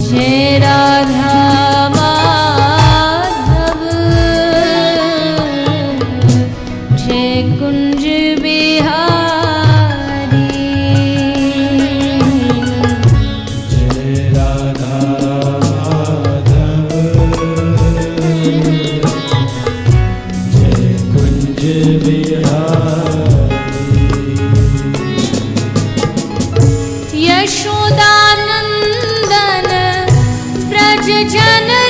Jai Radha Madhav, Jai Kunj Bihari. Jai Radha Madhav, Jai Kunj Bihari. Yashodanandan Braj Jan